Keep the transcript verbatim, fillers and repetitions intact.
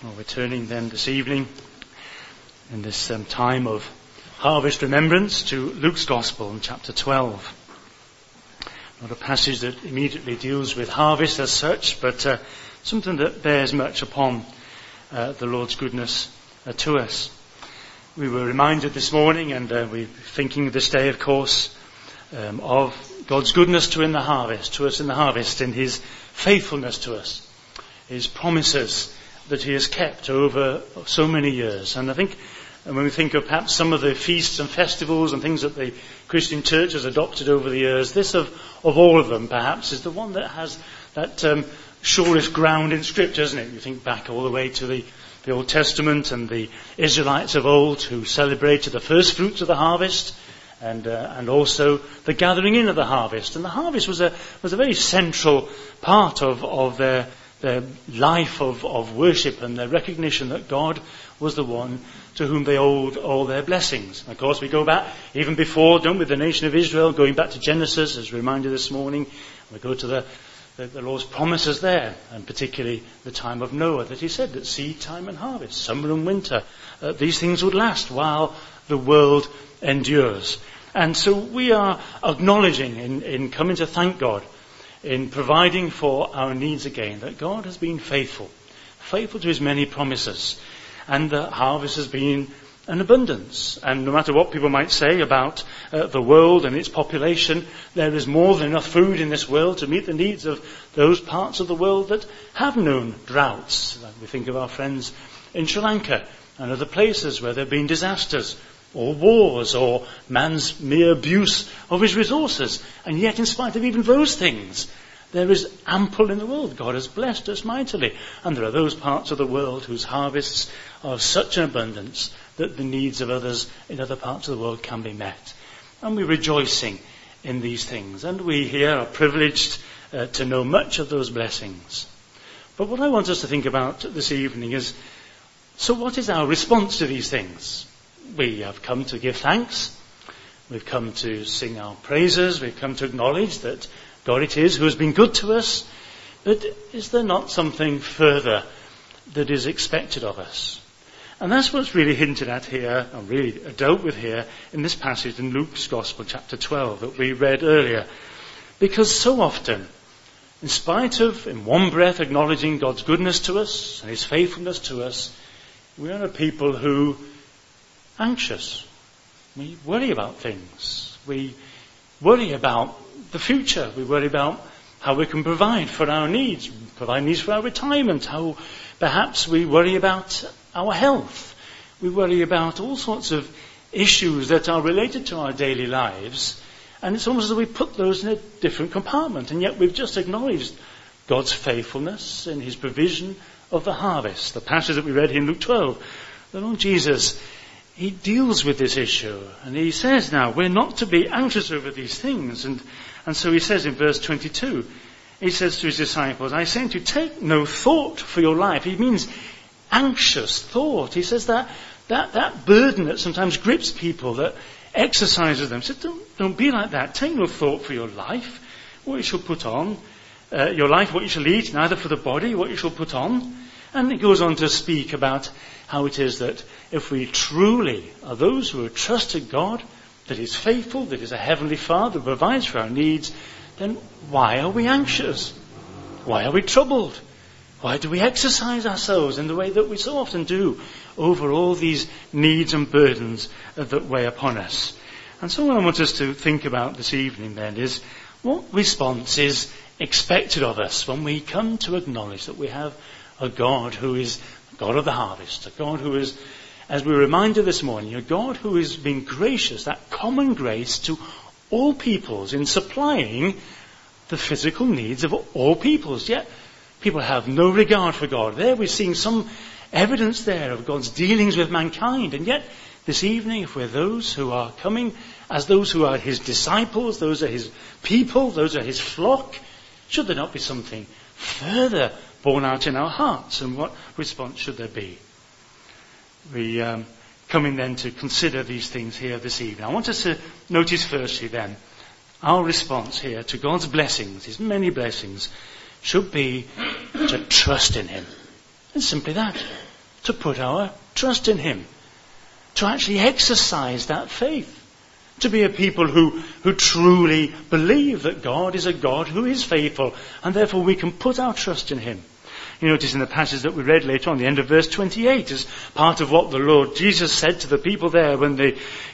Well, we're turning then this evening in this um, time of harvest remembrance to Luke's Gospel in chapter twelve. Not a passage that immediately deals with harvest as such, but uh, something that bears much upon uh, the Lord's goodness uh, to us. We were reminded this morning, and uh, we're thinking this day, of course, um, of God's goodness to in the harvest, to us in the harvest, in His faithfulness to us, His promises that He has kept over so many years. And I think and when we think of perhaps some of the feasts and festivals and things that the Christian church has adopted over the years, this of, of all of them perhaps is the one that has that um, surest ground in Scripture, isn't it? You think back all the way to the, the Old Testament and the Israelites of old who celebrated the first fruits of the harvest and uh, and also the gathering in of the harvest. And the harvest was a was a very central part of, of their their life of, of worship and their recognition that God was the one to whom they owed all their blessings. And of course, we go back even before, don't we, the nation of Israel, going back to Genesis, as reminded this morning. We go to the, the, the Lord's promises there, and particularly the time of Noah, that He said that seed time and harvest, summer and winter, uh, these things would last while the world endures. And so we are acknowledging in, in coming to thank God, in providing for our needs again, that God has been faithful, faithful to His many promises, and the harvest has been an abundance. And no matter what people might say about uh, the world and its population, there is more than enough food in this world to meet the needs of those parts of the world that have known droughts. Like we think of our friends in Sri Lanka and other places where there have been disasters, or wars, or man's mere abuse of his resources. And yet, in spite of even those things, there is ample in the world. God has blessed us mightily. And there are those parts of the world whose harvests are of such an abundance that the needs of others in other parts of the world can be met. And we're rejoicing in these things. And we here are privileged uh, to know much of those blessings. But what I want us to think about this evening is, so what is our response to these things? We have come to give thanks. We've come to sing our praises. We've come to acknowledge that God it is who has been good to us. But is there not something further that is expected of us? And that's what's really hinted at here, or really dealt with here in this passage in Luke's Gospel, chapter twelve, that we read earlier. Because so often, in spite of, in one breath, acknowledging God's goodness to us and His faithfulness to us, we are a people who anxious. We worry about things. We worry about the future. We worry about how we can provide for our needs, provide needs for our retirement, how perhaps we worry about our health. We worry about all sorts of issues that are related to our daily lives. And it's almost as though we put those in a different compartment. And yet we've just acknowledged God's faithfulness and His provision of the harvest. The passage that we read here in Luke twelve, the Lord Jesus, He deals with this issue, and He says now, we're not to be anxious over these things. And, and so He says in verse twenty-two, He says to His disciples, I say to you, take no thought for your life. He means anxious thought. He says that, that, that burden that sometimes grips people, that exercises them. He said, don't, don't be like that. Take no thought for your life, what you shall put on, uh, your life, what you shall eat, neither for the body, what you shall put on. And it goes on to speak about how it is that if we truly are those who have trusted God, that He's faithful, that He's a heavenly Father who provides for our needs, then why are we anxious? Why are we troubled? Why do we exercise ourselves in the way that we so often do over all these needs and burdens that weigh upon us? And so what I want us to think about this evening then is, what response is expected of us when we come to acknowledge that we have a God who is God of the harvest, a God who is, as we were reminded this morning, a God who has been gracious, that common grace to all peoples in supplying the physical needs of all peoples. Yet people have no regard for God. There we're seeing some evidence there of God's dealings with mankind. And yet this evening, if we're those who are coming as those who are His disciples, those are His people, those are His flock, should there not be something further born out in our hearts, and what response should there be? We um, come in then to consider these things here this evening. I want us to notice firstly then, our response here to God's blessings, His many blessings, should be to trust in Him. It's simply that. to put our trust in him, to actually exercise that faith, to be a people who, who truly believe that God is a God who is faithful, and therefore we can put our trust in him. You notice in the passage that we read later on, the end of verse twenty-eight, as part of what the Lord Jesus said to the people there when they